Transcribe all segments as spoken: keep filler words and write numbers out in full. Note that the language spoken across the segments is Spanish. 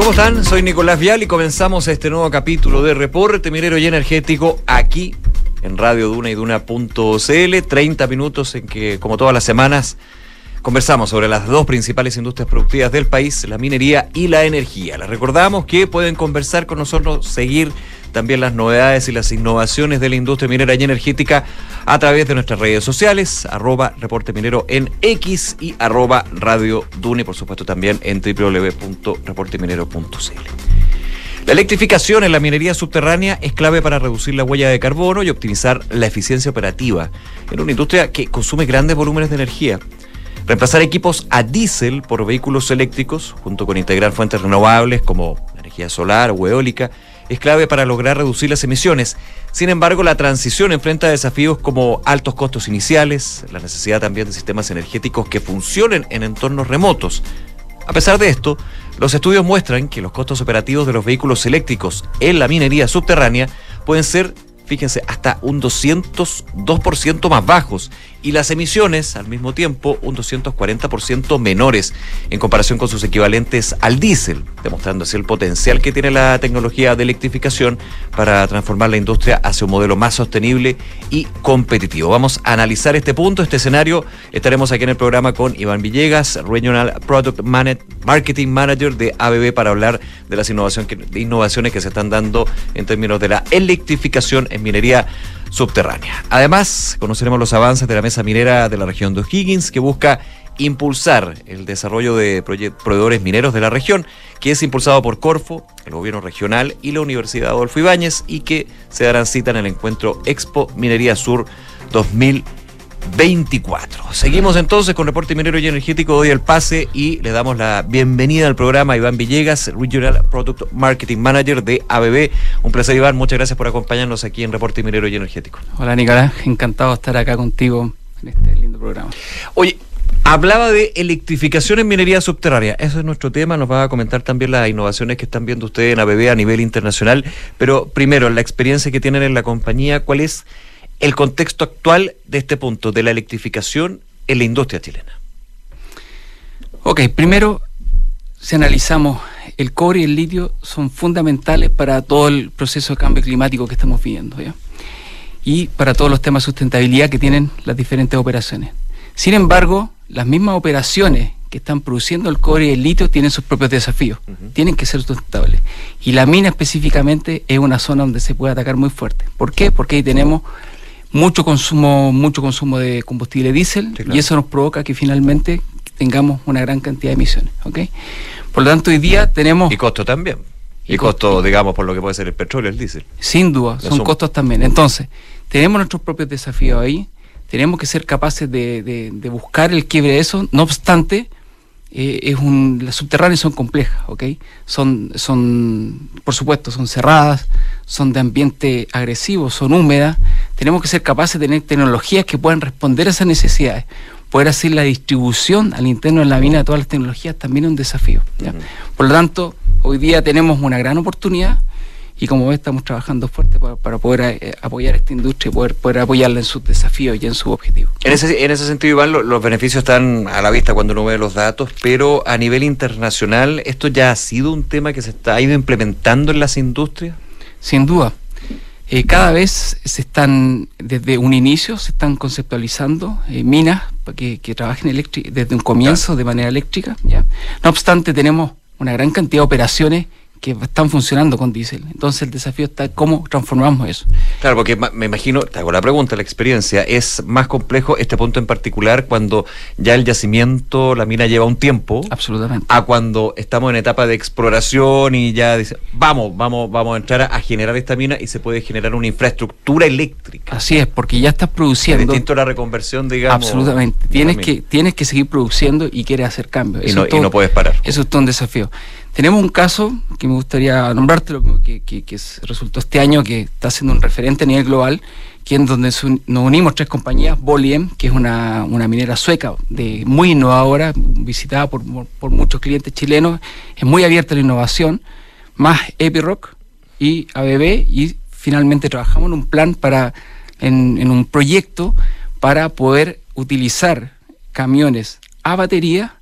¿Cómo están? Soy Nicolás Vial y comenzamos este nuevo capítulo de Reporte Minero y Energético aquí en Radio Duna y Duna punto c l. treinta minutos en que, como todas las semanas, conversamos sobre las dos principales industrias productivas del país, la minería y la energía. Les recordamos que pueden conversar con nosotros, seguir también las novedades y las innovaciones de la industria minera y energética a través de nuestras redes sociales, arroba Reporte Minero en X y arroba Radio Duna, y por supuesto también en doble u doble u doble u punto reporte minero punto c l. La electrificación en la minería subterránea es clave para reducir la huella de carbono y optimizar la eficiencia operativa en una industria que consume grandes volúmenes de energía. Reemplazar equipos a diésel por vehículos eléctricos, junto con integrar fuentes renovables como energía solar o eólica, es clave para lograr reducir las emisiones. Sin embargo, la transición enfrenta desafíos como altos costos iniciales, la necesidad también de sistemas energéticos que funcionen en entornos remotos. A pesar de esto, los estudios muestran que los costos operativos de los vehículos eléctricos en la minería subterránea pueden ser, fíjense, hasta un doscientos dos por ciento más bajos, y las emisiones, al mismo tiempo, un doscientos cuarenta por ciento menores en comparación con sus equivalentes al diésel, demostrando así el potencial que tiene la tecnología de electrificación para transformar la industria hacia un modelo más sostenible y competitivo. Vamos a analizar este punto, este escenario. Estaremos aquí en el programa con Iván Villegas, Regional Product Marketing Manager de A B B, para hablar de las innovaciones que, de innovaciones que se están dando en términos de la electrificación en minería subterránea. Además, conoceremos los avances de la mesa minera de la región de O'Higgins, que busca impulsar el desarrollo de proveedores mineros de la región, que es impulsado por Corfo, el gobierno regional y la Universidad Adolfo Ibáñez, y que se darán cita en el encuentro Expo Minería Sur dos mil veinticuatro. Seguimos entonces con Reporte Minero y Energético. Doy el pase y le damos la bienvenida al programa a Iván Villegas, Regional Product Marketing Manager de A B B. Un placer, Iván, muchas gracias por acompañarnos aquí en Reporte Minero y Energético. Hola, Nicolás, encantado de estar acá contigo en este lindo programa. Oye, hablaba de electrificación en minería subterránea, eso es nuestro tema. Nos va a comentar también las innovaciones que están viendo ustedes en A B B a nivel internacional, pero primero, la experiencia que tienen en la compañía, ¿cuál es el contexto actual de este punto de la electrificación en la industria chilena? Ok, primero, si analizamos, el cobre y el litio son fundamentales para todo el proceso de cambio climático que estamos viviendo, ¿ya? Y para todos los temas de sustentabilidad que tienen las diferentes operaciones. Sin embargo, las mismas operaciones que están produciendo el cobre y el litio tienen sus propios desafíos, uh-huh. Tienen que ser sustentables. Y la mina específicamente es una zona donde se puede atacar muy fuerte. ¿Por qué? Porque ahí tenemos mucho consumo mucho consumo de combustible diésel, sí, claro. Y eso nos provoca que finalmente tengamos una gran cantidad de emisiones, ¿ok? Por lo tanto, hoy día tenemos... Y costo también. Y, y costo, costo, digamos, por lo que puede ser el petróleo, el diésel. Sin duda, son costos también. Entonces, tenemos nuestros propios desafíos ahí, tenemos que ser capaces de, de, de buscar el quiebre de eso. No obstante, eh, es un, las subterráneas son complejas, ¿ok? Son, son, por supuesto, son cerradas, son de ambiente agresivo, son húmedas. Tenemos que ser capaces de tener tecnologías que puedan responder a esas necesidades. Poder hacer la distribución al interno de la mina de todas las tecnologías también es un desafío, ¿ya? Uh-huh. Por lo tanto, hoy día tenemos una gran oportunidad y, como ves, estamos trabajando fuerte para, para poder eh, apoyar a esta industria y poder, poder apoyarla en sus desafíos y en sus objetivos. En ese, en ese sentido, Iván, lo, los beneficios están a la vista cuando uno ve los datos, pero a nivel internacional, ¿esto ya ha sido un tema que se está, ha ido implementando en las industrias? Sin duda. Eh, cada vez se están, desde un inicio, se están conceptualizando eh, minas que, que trabajen eléctric- desde un comienzo, claro, de manera eléctrica, ¿ya? No obstante, tenemos una gran cantidad de operaciones que están funcionando con diésel. Entonces el desafío está en cómo transformamos eso. Claro, porque me imagino, te hago la pregunta, la experiencia, es más complejo este punto en particular cuando ya el yacimiento, la mina lleva un tiempo. Absolutamente. A cuando estamos en etapa de exploración y ya dice, vamos, vamos, vamos a entrar a, a generar esta mina y se puede generar una infraestructura eléctrica. Así es, porque ya estás produciendo. Es distinto a la reconversión, digamos. Absolutamente. Tienes que, tienes que seguir produciendo y quieres hacer cambios. Y no, todo, y no puedes parar. Eso es todo un desafío. Tenemos un caso que me gustaría nombrártelo, que, que, que resultó este año, que está siendo un referente a nivel global, que es donde nos unimos tres compañías, Boliden, que es una, una minera sueca de muy innovadora, visitada por, por muchos clientes chilenos, es muy abierta a la innovación, más Epiroc y A B B, y finalmente trabajamos en un plan para, en, en un proyecto para poder utilizar camiones a batería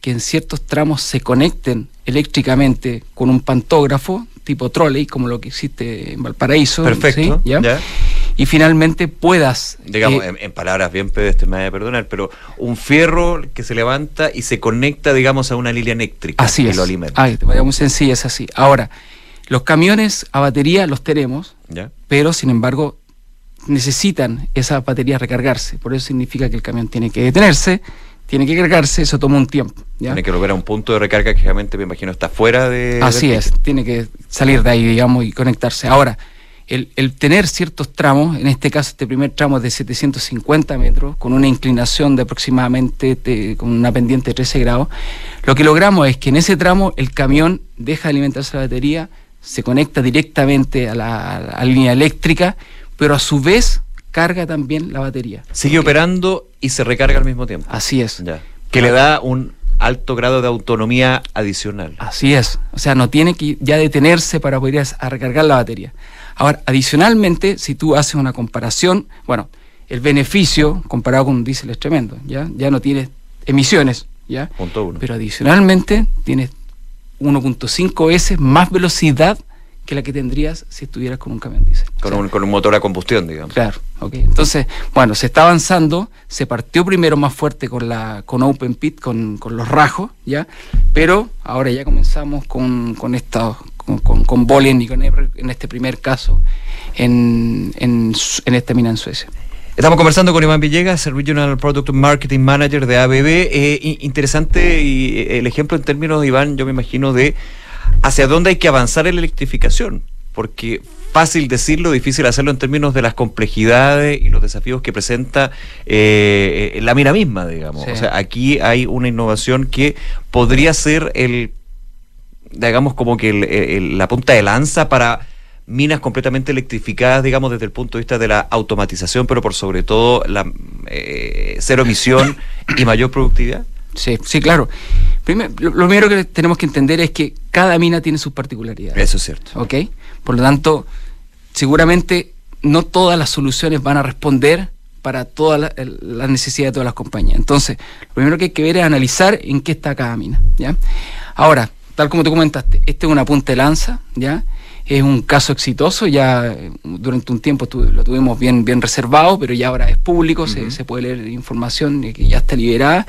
que en ciertos tramos se conecten eléctricamente con un pantógrafo tipo trolley, como lo que existe en Valparaíso. Perfecto. ¿sí? ¿Ya? ¿Ya? Y finalmente puedas... Digamos, eh, en, en palabras bien pedestres, me voy a perdonar, pero un fierro que se levanta y se conecta, digamos, a una línea eléctrica. Así y es. lo alimenta. Ay, muy sencilla, es así. Ahora, los camiones a batería los tenemos, ¿Ya? pero sin embargo necesitan esas baterías recargarse. Por eso significa que el camión tiene que detenerse, tiene que cargarse, eso toma un tiempo. ¿ya? Tiene que volver a un punto de recarga que realmente, me imagino, está fuera de... Así es, tiene que salir de ahí, digamos, y conectarse. Ahora, el, el tener ciertos tramos, en este caso este primer tramo es de setecientos cincuenta metros, con una inclinación de aproximadamente, te, con una pendiente de trece grados, lo que logramos es que en ese tramo el camión deja de alimentarse la batería, se conecta directamente a la, a la línea eléctrica, pero a su vez carga también la batería. Sigue ¿okay? operando y se recarga al mismo tiempo. Así es. Ya. Que le da un alto grado de autonomía adicional. Así es. O sea, no tiene que ya detenerse para poder a recargar la batería. Ahora, adicionalmente, si tú haces una comparación, bueno, el beneficio comparado con un diésel es tremendo, ¿ya? Ya no tienes emisiones, ¿ya? Punto uno. Pero adicionalmente tienes uno punto cinco veces más velocidad que la que tendrías si estuvieras con un camión diésel. Con, o sea, un, con un motor a combustión, digamos. Claro, ok. Entonces, bueno, se está avanzando, se partió primero más fuerte con la con Open Pit, con, con los rajos, ¿ya? Pero ahora ya comenzamos con, con esta, con, con, con Boliden y con Ebre, en este primer caso, en, en, en esta mina en Suecia. Estamos conversando con Iván Villegas, el Regional Product Marketing Manager de A B B. Eh, interesante y el ejemplo en términos, Iván, yo me imagino, de hacia dónde hay que avanzar en la electrificación, porque fácil decirlo, difícil hacerlo en términos de las complejidades y los desafíos que presenta eh, la mina misma, digamos. Sí. O sea, aquí hay una innovación que podría ser el, digamos, como que el, el, la punta de lanza para minas completamente electrificadas, digamos, desde el punto de vista de la automatización, pero por sobre todo la eh, cero emisión y mayor productividad. Sí, sí, claro. Primero, lo, lo primero que tenemos que entender es que cada mina tiene sus particularidades. Eso es cierto. ¿Ok? Por lo tanto, seguramente no todas las soluciones van a responder para todas las la necesidades de todas las compañías. Entonces, lo primero que hay que ver es analizar en qué está cada mina, ¿ya? Ahora, tal como tú comentaste, este es una punta de lanza, ¿ya? Es un caso exitoso, ya durante un tiempo tu, lo tuvimos bien, bien reservado, pero ya ahora es público, uh-huh. se, se puede leer información que ya está liberada.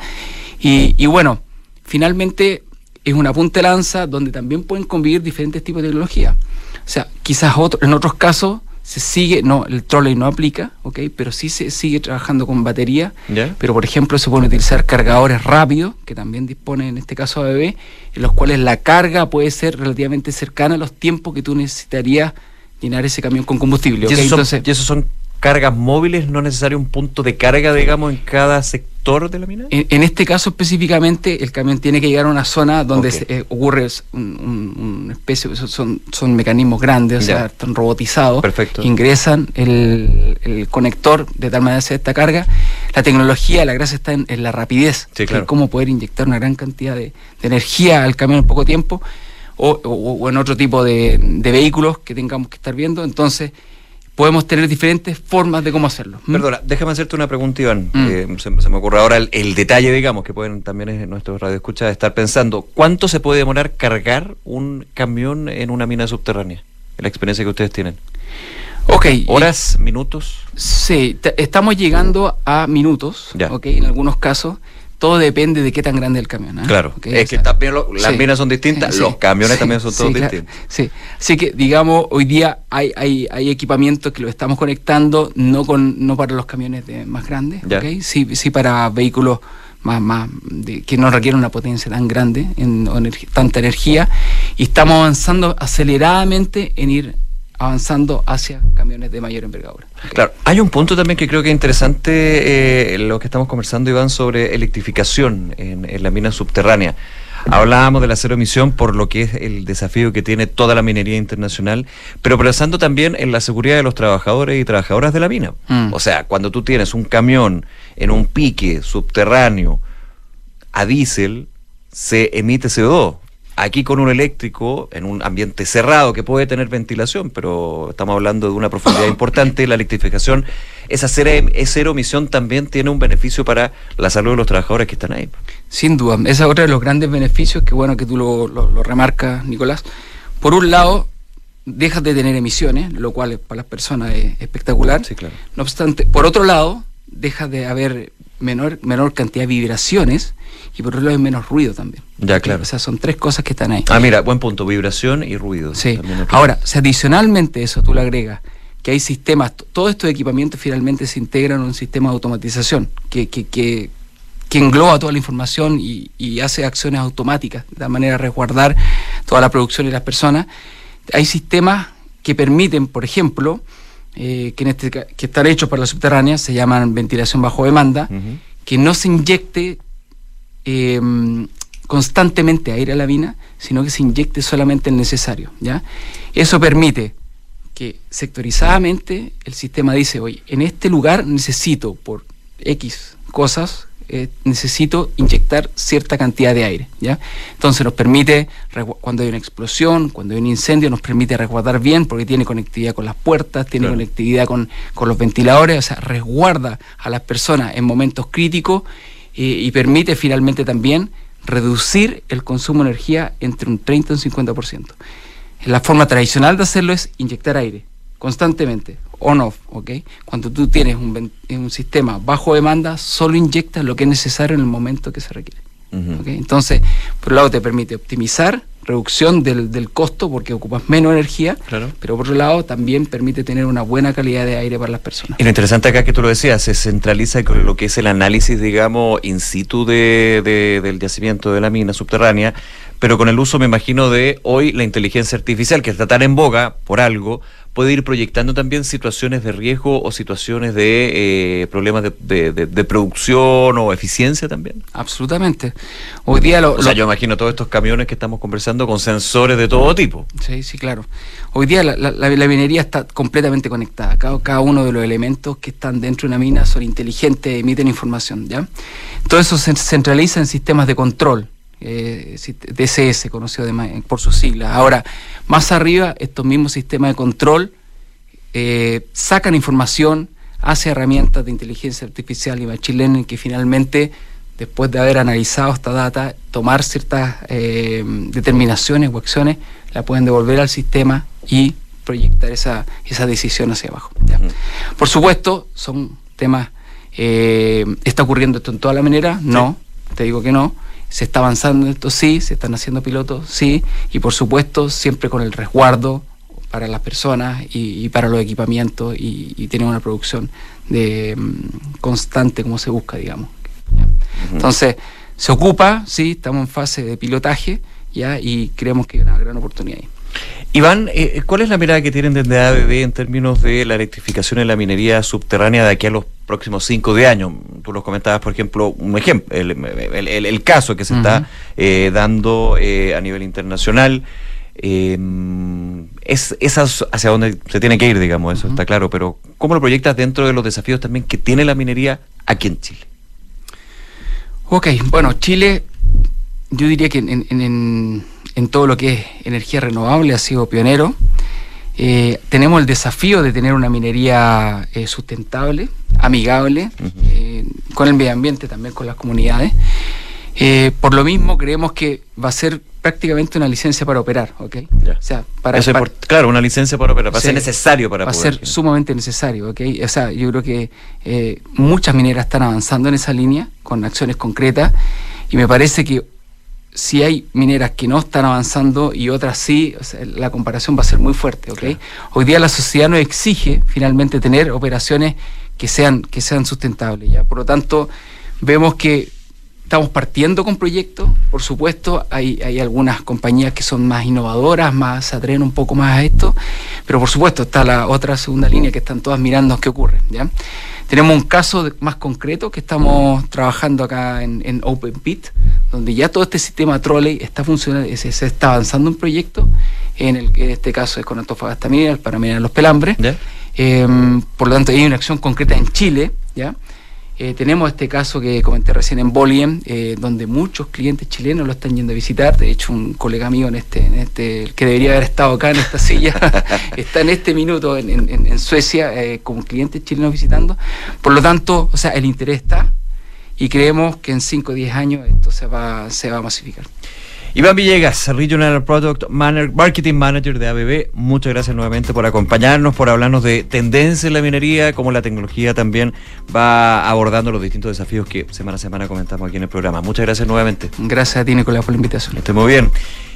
Y, y bueno, finalmente es una punta de lanza donde también pueden convivir diferentes tipos de tecnología. O sea, quizás otro, en otros casos se sigue, no, el trolley no aplica, ¿ok? Pero sí se sigue trabajando con batería. ¿Ya? Pero por ejemplo se pueden utilizar cargadores rápidos, que también dispone en este caso A B B, en los cuales la carga puede ser relativamente cercana a los tiempos que tú necesitarías llenar ese camión con combustible. ¿Y, ¿okay? esos son, Entonces, ¿Y esos son cargas móviles, no necesario un punto de carga, digamos, en cada sector de la mina? En, en este caso específicamente, el camión tiene que llegar a una zona donde okay. se, eh, ocurre un, un, una especie, son, son mecanismos grandes, o sea, están robotizados. Perfecto. Ingresan el, el conector de tal manera de hacer esta carga. La tecnología, la gracia está en, en la rapidez, sí, claro. en cómo poder inyectar una gran cantidad de, de energía al camión en poco tiempo, o, o, o en otro tipo de, de vehículos que tengamos que estar viendo. Entonces, podemos tener diferentes formas de cómo hacerlo. ¿Mm? Perdona, déjame hacerte una pregunta, Iván. Mm. Eh, se, se me ocurre ahora el, el detalle, digamos, que pueden también en nuestros radioescuchas estar pensando. ¿Cuánto se puede demorar cargar un camión en una mina subterránea? En la experiencia que ustedes tienen. Ok. ¿Horas, y, minutos? Sí, estamos llegando a minutos, ya. Ok, en algunos casos. Todo depende de qué tan grande es el camión. ¿eh? Claro, okay, es o que sea, también lo, las sí, minas son distintas, sí, los camiones sí, también son todos sí, distintos. Claro, sí, así que digamos, hoy día hay, hay, hay equipamientos que lo estamos conectando, no con no para los camiones de, más grandes, okay, sí, sí para vehículos más, más de, que no requieren una potencia tan grande, en, en tanta energía, y estamos avanzando aceleradamente en ir avanzando hacia camiones de mayor envergadura. Okay. Claro, hay un punto también que creo que es interesante, eh, lo que estamos conversando, Iván, sobre electrificación en, en la mina subterránea. Hablábamos de la cero emisión por lo que es el desafío que tiene toda la minería internacional, pero pensando también en la seguridad de los trabajadores y trabajadoras de la mina. Mm. O sea, cuando tú tienes un camión en un pique subterráneo a diésel, se emite C O dos. aquí con un eléctrico en un ambiente cerrado que puede tener ventilación, pero estamos hablando de una profundidad importante, la electrificación, esa cero, cero emisión también tiene un beneficio para la salud de los trabajadores que están ahí. Sin duda, ese es otro de los grandes beneficios, que bueno que tú lo, lo, lo remarcas, Nicolás. Por un lado, dejas de tener emisiones, lo cual para las personas es espectacular. Sí, claro. No obstante, por otro lado, dejas de haber menor menor cantidad de vibraciones, y por otro lado hay menos ruido también. Ya, claro. O sea, son tres cosas que están ahí. Ah, mira, buen punto, vibración y ruido. Sí. Ahora, si adicionalmente eso tú le agregas que hay sistemas, todos estos equipamientos finalmente se integran en un sistema de automatización que, que, que, que engloba toda la información y, y hace acciones automáticas de manera a resguardar toda la producción y las personas. Hay sistemas que permiten, por ejemplo, eh, que, en este, que están hechos para la subterránea, se llaman ventilación bajo demanda, uh-huh. que no se inyecte eh, constantemente aire a la mina, sino que se inyecte solamente el necesario, ¿ya? Eso permite que sectorizadamente el sistema dice, oye, en este lugar necesito, por X cosas, eh, necesito inyectar cierta cantidad de aire, ¿ya? Entonces nos permite, cuando hay una explosión, cuando hay un incendio, nos permite resguardar bien, porque tiene conectividad con las puertas, tiene claro. conectividad con, con los ventiladores, o sea, resguarda a las personas en momentos críticos, eh, y permite finalmente también reducir el consumo de energía entre un treinta y un cincuenta por ciento. La forma tradicional de hacerlo es inyectar aire constantemente, on-off, ¿ok? Cuando tú tienes un, un sistema bajo demanda, solo inyectas lo que es necesario en el momento que se requiere. Uh-huh. ¿Okay? Entonces, por un lado te permite optimizar, reducción del, del costo porque ocupas menos energía, claro. pero por otro lado también permite tener una buena calidad de aire para las personas. Y lo interesante acá que tú lo decías, se centraliza con lo que es el análisis, digamos, in situ de, de, del yacimiento de la mina subterránea, pero con el uso, me imagino, de hoy la inteligencia artificial, que está tan en boga por algo, puede ir proyectando también situaciones de riesgo o situaciones de eh, problemas de, de, de, de producción o eficiencia también. Absolutamente. Hoy día lo, o sea, lo... yo imagino todos estos camiones que estamos conversando con sensores de todo tipo. Sí, sí, claro. Hoy día la, la, la minería está completamente conectada. Cada, cada uno de los elementos que están dentro de una mina son inteligentes, emiten información, ¿ya? Todo eso se centraliza en sistemas de control. Eh, D S S, conocido de, por sus siglas. Ahora, más arriba, estos mismos sistemas de control eh, sacan información hacia herramientas de inteligencia artificial y machine learning que finalmente, después de haber analizado esta data, tomar ciertas eh, determinaciones o acciones, la pueden devolver al sistema y proyectar esa, esa decisión hacia abajo, ¿ya? Uh-huh. Por supuesto, son temas, eh, ¿está ocurriendo esto en toda la minera? No, sí. Te digo que no. Se está avanzando en esto, sí, se están haciendo pilotos, sí, y por supuesto siempre con el resguardo para las personas y, y para los equipamientos y, y tener una producción de um, constante como se busca, digamos. ¿Ya? Uh-huh. Entonces, se ocupa, sí, estamos en fase de pilotaje, ya, y creemos que hay una gran oportunidad ahí. Iván, eh, ¿cuál es la mirada que tienen desde A B B en términos de la electrificación en la minería subterránea de aquí a los próximos cinco de años? Tú nos comentabas, por ejemplo, un ejemplo, el, el, el, el caso que se uh-huh. está eh, dando eh, a nivel internacional. Eh, es, es hacia dónde se tiene que ir, digamos, eso uh-huh. está claro, pero ¿cómo lo proyectas dentro de los desafíos también que tiene la minería aquí en Chile? Ok, bueno, Chile, yo diría que en, en, en, en todo lo que es energía renovable ha sido pionero. Eh, tenemos el desafío de tener una minería eh, sustentable, amigable, uh-huh. eh, con el medio ambiente, también con las comunidades. Eh, por lo mismo, creemos que va a ser prácticamente una licencia para operar, ¿ok? Ya. O sea, para, Eso para es por, claro, una licencia para operar, va a sí, ser necesario para va poder. Va a ser sumamente necesario, ¿ok? O sea, yo creo que eh, muchas mineras están avanzando en esa línea, con acciones concretas, y me parece que si hay mineras que no están avanzando y otras sí, o sea, la comparación va a ser muy fuerte, ¿ok? Claro. Hoy día la sociedad nos exige finalmente tener operaciones que sean, que sean sustentables, ¿ya? Por lo tanto, vemos que estamos partiendo con proyectos, por supuesto, hay, hay algunas compañías que son más innovadoras, más se atreven un poco más a esto, pero por supuesto está la otra segunda línea que están todas mirando qué ocurre, ¿ya? Tenemos un caso de, más concreto que estamos trabajando acá en, en Open Pit, donde ya todo este sistema trolley está funcionando, se, se está avanzando un proyecto, en, el, en este caso es con Antofagasta Mineral para minar los pelambres, ¿ya? Eh, por lo tanto hay una acción concreta en Chile, ¿ya? Eh, tenemos este caso que comenté recién en Bolivia, eh, donde muchos clientes chilenos lo están yendo a visitar. De hecho, un colega mío en este, en este que debería haber estado acá en esta silla, está en este minuto en, en, en Suecia eh, con clientes chilenos visitando. Por lo tanto, o sea, el interés está y creemos que en cinco o diez años esto se va, se va a masificar. Iván Villegas, Regional Product Manager, Marketing Manager de A B B, muchas gracias nuevamente por acompañarnos, por hablarnos de tendencia en la minería, cómo la tecnología también va abordando los distintos desafíos que semana a semana comentamos aquí en el programa. Muchas gracias nuevamente. Gracias a ti, Nicolás, por la invitación. Esté muy bien.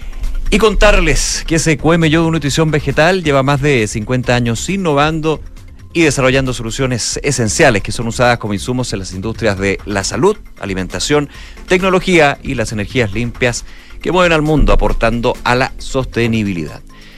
Y contarles que ese Q M Yodo Nutrición Vegetal lleva más de cincuenta años innovando y desarrollando soluciones esenciales que son usadas como insumos en las industrias de la salud, alimentación, tecnología y las energías limpias que mueven al mundo aportando a la sostenibilidad.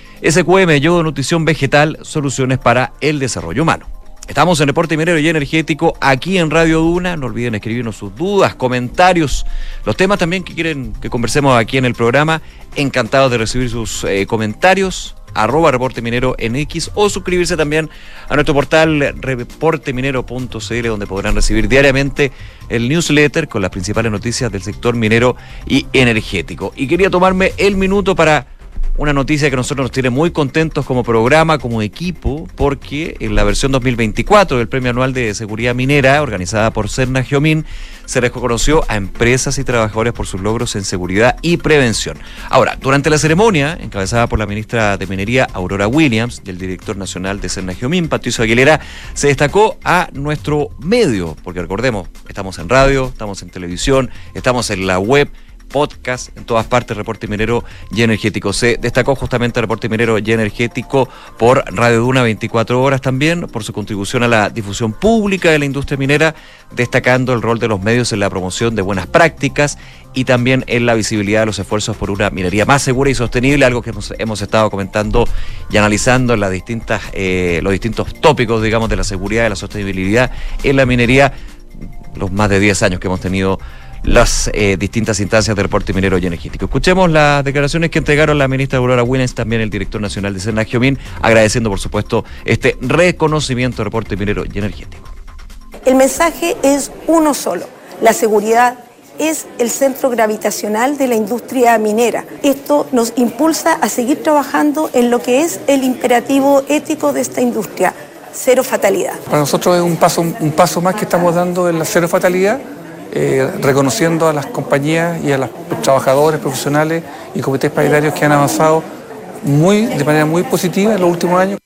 S Q M, Yodo Nutrición Vegetal, soluciones para el desarrollo humano. Estamos en Reporte Minero y Energético, aquí en Radio Duna. No olviden escribirnos sus dudas, comentarios, los temas también que quieren que conversemos aquí en el programa. Encantados de recibir sus eh, comentarios. Arroba Reporte Minero en X, o suscribirse también a nuestro portal reporte minero punto c l, donde podrán recibir diariamente el newsletter con las principales noticias del sector minero y energético. Y quería tomarme el minuto para una noticia que a nosotros nos tiene muy contentos como programa, como equipo, porque en la versión dos mil veinticuatro del Premio Anual de Seguridad Minera, organizada por Serna Geomin, se reconoció a empresas y trabajadores por sus logros en seguridad y prevención. Ahora, durante la ceremonia, encabezada por la ministra de Minería, Aurora Williams, y el director nacional de Serna Geomin, Patricio Aguilera, se destacó a nuestro medio, porque recordemos, estamos en radio, estamos en televisión, estamos en la web, podcast, en todas partes, Reporte Minero y Energético. Se destacó justamente Reporte Minero y Energético por Radio Duna veinticuatro horas también, por su contribución a la difusión pública de la industria minera, destacando el rol de los medios en la promoción de buenas prácticas y también en la visibilidad de los esfuerzos por una minería más segura y sostenible, algo que hemos, hemos estado comentando y analizando en las distintas, eh, los distintos tópicos, digamos, de la seguridad y la sostenibilidad en la minería, los más de diez años que hemos tenido las eh, distintas instancias de Reporte Minero y Energético. Escuchemos las declaraciones que entregaron la ministra Aurora Williams, también el director nacional de Serna Geomin, agradeciendo por supuesto este reconocimiento de Reporte Minero y Energético. El mensaje es uno solo: la seguridad es el centro gravitacional de la industria minera. Esto nos impulsa a seguir trabajando en lo que es el imperativo ético de esta industria: cero fatalidad. Para nosotros es un paso, un paso más que estamos dando en la cero fatalidad. Eh, reconociendo a las compañías y a los trabajadores profesionales y comités paritarios que han avanzado muy, de manera muy positiva en los últimos años.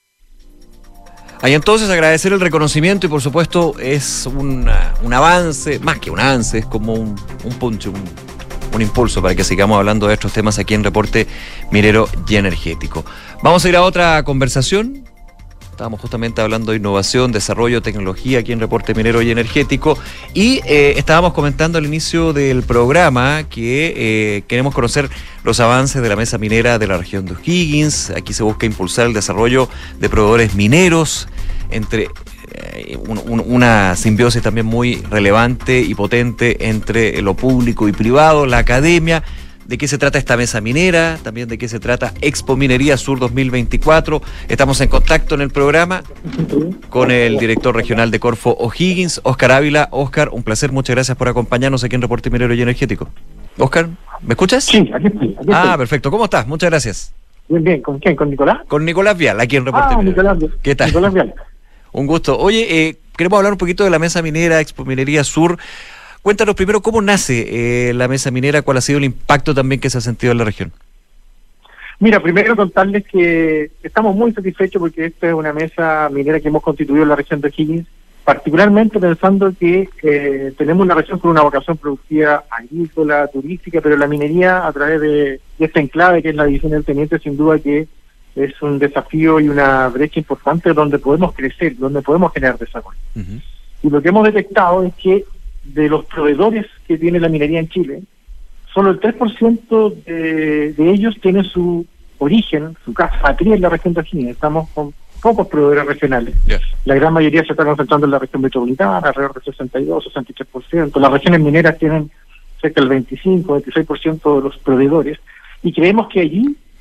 Ahí entonces agradecer el reconocimiento y por supuesto es una, un avance, más que un avance, es como un, un punch, un, un impulso para que sigamos hablando de estos temas aquí en Reporte Minero y Energético. Vamos a ir a otra conversación. Estábamos justamente hablando de innovación, desarrollo, tecnología aquí en Reporte Minero y Energético y eh, estábamos comentando al inicio del programa que eh, queremos conocer los avances de la mesa minera de la región de O'Higgins. Aquí se busca impulsar el desarrollo de proveedores mineros entre eh, un, un, una simbiosis también muy relevante y potente entre lo público y privado, la academia. ¿De qué se trata esta mesa minera? También de qué se trata Expo Minería Sur dos mil veinticuatro. Estamos en contacto en el programa con el director regional de Corfo O'Higgins, Óscar Ávila. Óscar, un placer, muchas gracias por acompañarnos aquí en Reporte Minero y Energético. Óscar, ¿me escuchas? Sí, aquí estoy. Aquí ah, estoy. Perfecto. ¿Cómo estás? Muchas gracias. Bien, bien. ¿Con quién? ¿Con Nicolás? Con Nicolás Vial, aquí en Reporte ah, Minero. Nicolás Vial. ¿Qué tal? Nicolás Vial. Un gusto. Oye, eh, queremos hablar un poquito de la mesa minera, Expo Minería Sur. Cuéntanos primero cómo nace eh, la mesa minera, cuál ha sido el impacto también que se ha sentido en la región. Mira, primero contarles que estamos muy satisfechos porque esta es una mesa minera que hemos constituido en la región de O'Higgins, particularmente pensando que eh, tenemos una región con una vocación productiva agrícola, turística, pero la minería a través de, de este enclave que es la división del Teniente, sin duda que es un desafío y una brecha importante donde podemos crecer, donde podemos generar desarrollo. Uh-huh. Y lo que hemos detectado es que de los proveedores que tiene la minería en Chile, solo el tres por ciento de, de ellos tienen su origen, su casa matriz en la región de O'Higgins. Estamos con pocos proveedores regionales. Yes. La gran mayoría se está concentrando en la región metropolitana, alrededor del sesenta y dos, sesenta y tres por ciento. Las regiones mineras tienen cerca del veinticinco, veintiséis por ciento de los proveedores, y creemos que allí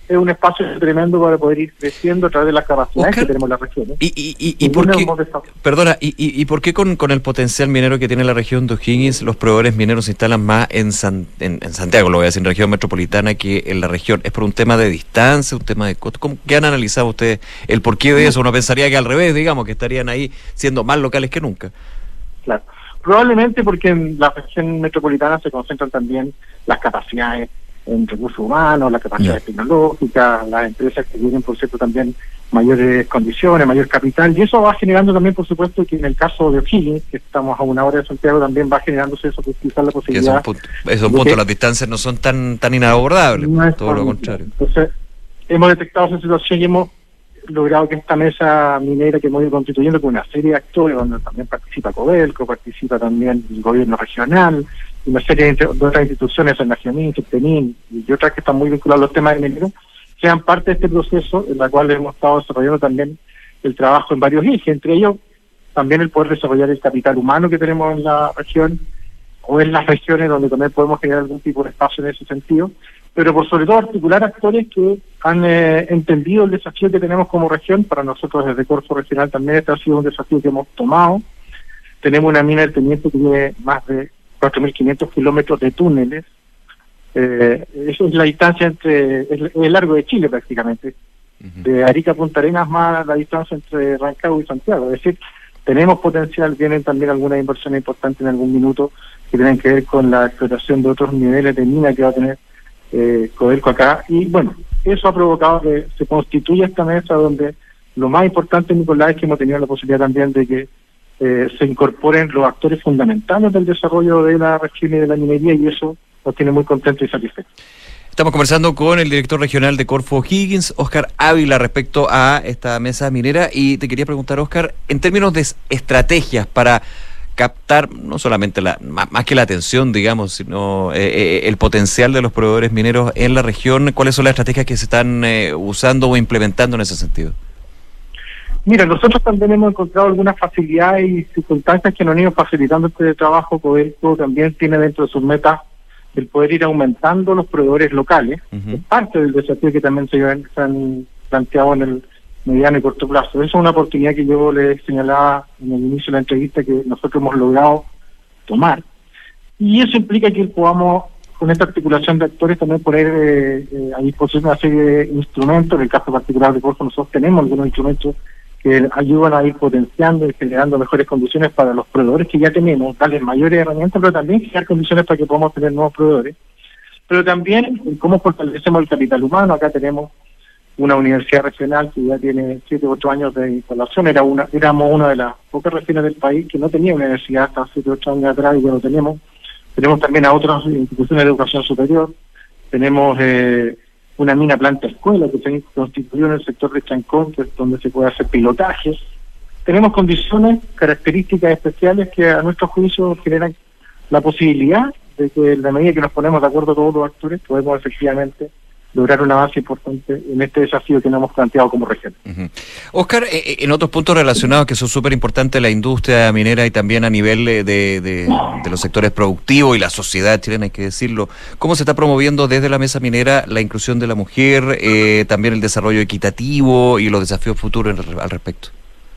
es un espacio tremendo para poder ir creciendo a través de las capacidades Oscar, que tenemos en la región. ¿eh? ¿Y, y, y, y por qué, perdona, y, y, y por qué con, con el potencial minero que tiene la región de O'Higgins, los proveedores mineros se instalan más en, San, en, en Santiago, lo voy a decir, en región metropolitana, que en la región? ¿Es por un tema de distancia, un tema de costo? ¿Cómo, ¿Qué han analizado ustedes el porqué de eso? Uno pensaría que al revés, digamos, que estarían ahí siendo más locales que nunca. Claro. Probablemente porque en la región metropolitana se concentran también las capacidades en recursos humanos, las capacidades yeah. tecnológicas, las empresas que tienen, por cierto, también mayores condiciones, mayor capital, y eso va generando también, por supuesto, que en el caso de O'Higgins, que estamos a una hora de Santiago, también va generándose eso, quizás la posibilidad... Es un punto, es un punto las distancias no son tan tan inabordables, no todo lo contrario. Entonces, hemos detectado esa situación y hemos logrado que esta mesa minera que hemos ido constituyendo con una serie de actores, donde también participa Codelco, participa también el gobierno regional, y una serie de otras instituciones, el Nacionín, el Tenín y otras que están muy vinculadas a los temas de minero, sean parte de este proceso en la cual hemos estado desarrollando también el trabajo en varios ejes, entre ellos también el poder desarrollar el capital humano que tenemos en la región o en las regiones donde también podemos generar algún tipo de espacio en ese sentido, pero por sobre todo articular actores que han eh, entendido el desafío que tenemos como región. Para nosotros desde Corfo Regional también este ha sido un desafío que hemos tomado. Tenemos una mina del Teniente que tiene más de cuatro mil quinientos kilómetros de túneles. Eh, eso es la distancia entre, es el largo de Chile prácticamente, uh-huh. de Arica a Punta Arenas más la distancia entre Rancagua y Santiago. Es decir, tenemos potencial, vienen también algunas inversiones importantes en algún minuto que tienen que ver con la explotación de otros niveles de mina que va a tener eh, Codelco acá. Y bueno, eso ha provocado que se constituya esta mesa donde lo más importante, Nicolás, es que hemos tenido la posibilidad también de que eh, se incorporen los actores fundamentales del desarrollo de la región y de la minería, y eso nos tiene muy contentos y satisfechos. Estamos conversando con el director regional de Corfo O'Higgins, Óscar Ávila, respecto a esta mesa minera, y te quería preguntar, Óscar, en términos de estrategias para captar no solamente la más, más que la atención, digamos, sino eh, eh, el potencial de los proveedores mineros en la región, ¿cuáles son las estrategias que se están eh, usando o implementando en ese sentido? Mira, nosotros también hemos encontrado algunas facilidades y circunstancias que nos han ido facilitando este trabajo. Codelco también tiene dentro de sus metas el poder ir aumentando los proveedores locales, uh-huh. es parte del desafío que también se, se han planteado en el mediano y corto plazo. Esa es una oportunidad que yo les señalaba en el inicio de la entrevista que nosotros hemos logrado tomar, y eso implica que podamos, con esta articulación de actores, también poner eh, eh, a disposición una serie de instrumentos. En el caso particular de Corfo, nosotros tenemos algunos instrumentos que ayudan a ir potenciando y generando mejores condiciones para los proveedores que ya tenemos, darles mayores herramientas, pero también crear condiciones para que podamos tener nuevos proveedores. Pero también cómo fortalecemos el capital humano. Acá tenemos una universidad regional que ya tiene siete u ocho años de instalación. Era una, éramos una de las pocas regiones del país que no tenía universidad hasta siete u ocho años atrás, y ya lo tenemos. Tenemos también a otras instituciones de educación superior. Tenemos eh, una mina planta escuela que se constituyó en el sector de Chancón, que es donde se puede hacer pilotaje. Tenemos condiciones, características especiales que a nuestro juicio generan la posibilidad de que en la medida que nos ponemos de acuerdo todos los actores, podemos efectivamente lograr un avance importante en este desafío que nos hemos planteado como región. Uh-huh. Óscar, eh, en otros puntos relacionados que son súper importantes, la industria minera y también a nivel de, de, de los sectores productivos y la sociedad chilena, hay que decirlo, ¿cómo se está promoviendo desde la mesa minera la inclusión de la mujer, eh, también el desarrollo equitativo y los desafíos futuros al respecto?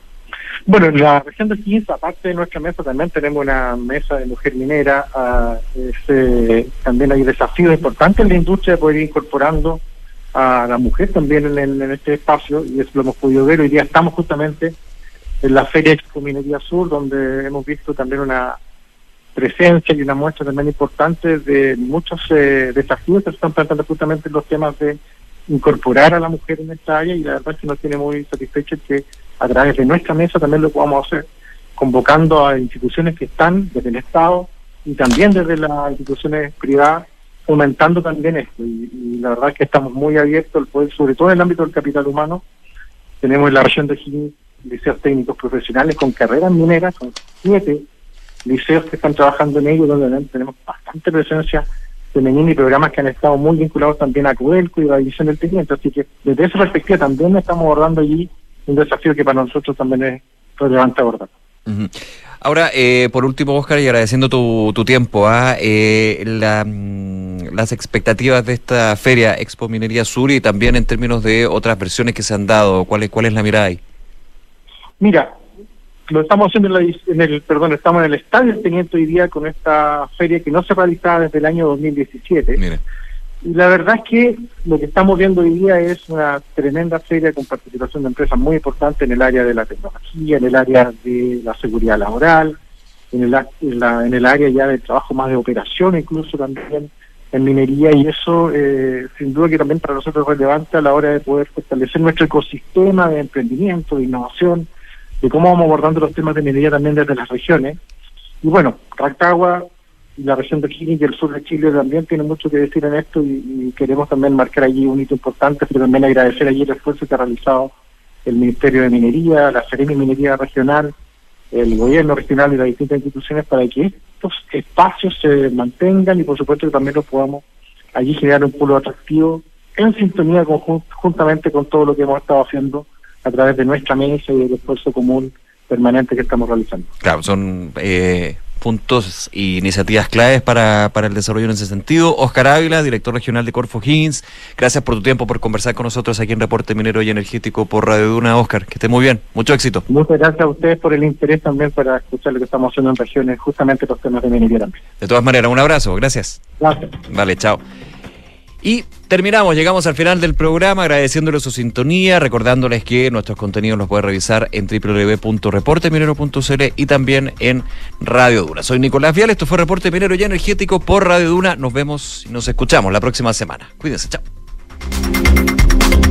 Bueno, en la región de O'Higgins, aparte de nuestra mesa, también tenemos una mesa de mujer minera. Uh, es, eh, también hay desafíos importantes en la industria de poder ir incorporando a la mujer también en, en, en este espacio, y eso lo hemos podido ver. Hoy día estamos justamente en la Feria Expo Minería Sur, donde hemos visto también una presencia y una muestra también importante de muchos eh, desafíos que se están planteando justamente en los temas de incorporar a la mujer en esta área, y la verdad es que nos tiene muy satisfechos que a través de nuestra mesa también lo podamos hacer, convocando a instituciones que están desde el Estado y también desde las instituciones privadas, fomentando también esto. Y, y la verdad es que estamos muy abiertos al poder, sobre todo en el ámbito del capital humano. Tenemos en la región de O'Higgins liceos técnicos profesionales con carreras mineras, con siete liceos que están trabajando en ello, donde tenemos bastante presencia femenina y programas que han estado muy vinculados también a Codelco y a la división del teniente. Así que desde esa perspectiva también estamos abordando allí un desafío que para nosotros también es relevante abordar. Uh-huh. Ahora, eh, por último, Óscar, y agradeciendo tu, tu tiempo, ¿ah? eh, la, mm, las expectativas de esta feria Expo Minería Sur y también en términos de otras versiones que se han dado, ¿cuál es, cuál es la mirada ahí? Mira, lo estamos haciendo en, la, en el, perdón, estamos en el Estadio del Teniente hoy día con esta feria que no se realizaba desde el año dos mil diecisiete. Mira. Y la verdad es que lo que estamos viendo hoy día es una tremenda feria con participación de empresas muy importantes en el área de la tecnología, en el área de la seguridad laboral, en el, en la, en el área ya del trabajo más de operación, incluso también en minería, y eso eh, sin duda que también para nosotros es relevante a la hora de poder fortalecer nuestro ecosistema de emprendimiento, de innovación, de cómo vamos abordando los temas de minería también desde las regiones. Y bueno, Rancagua, la región de O'Higgins y el sur de Chile también tiene mucho que decir en esto, y, y queremos también marcar allí un hito importante, pero también agradecer allí el esfuerzo que ha realizado el Ministerio de Minería, la Seremi Minería Regional, el gobierno regional y las distintas instituciones para que estos espacios se mantengan y por supuesto que también los podamos allí generar un polo atractivo en sintonía conjun- juntamente con todo lo que hemos estado haciendo a través de nuestra mesa y del esfuerzo común permanente que estamos realizando. Claro, son eh, puntos e iniciativas claves para, para el desarrollo en ese sentido. Óscar Ávila, director regional de Corfo O'Higgins, gracias por tu tiempo, por conversar con nosotros aquí en Reporte Minero y Energético por Radio Duna. Óscar, que esté muy bien, mucho éxito. Muchas gracias a ustedes por el interés también para escuchar lo que estamos haciendo en regiones, justamente los temas de minería también. De todas maneras, un abrazo, gracias. Gracias. Vale, chao. Y terminamos, llegamos al final del programa agradeciéndoles su sintonía, recordándoles que nuestros contenidos los pueden revisar en doble u doble u doble u punto reporte minero punto c l y también en Radio Duna. Soy Nicolás Vial, esto fue Reporte Minero y Energético por Radio Duna. Nos vemos y nos escuchamos la próxima semana. Cuídense, chao.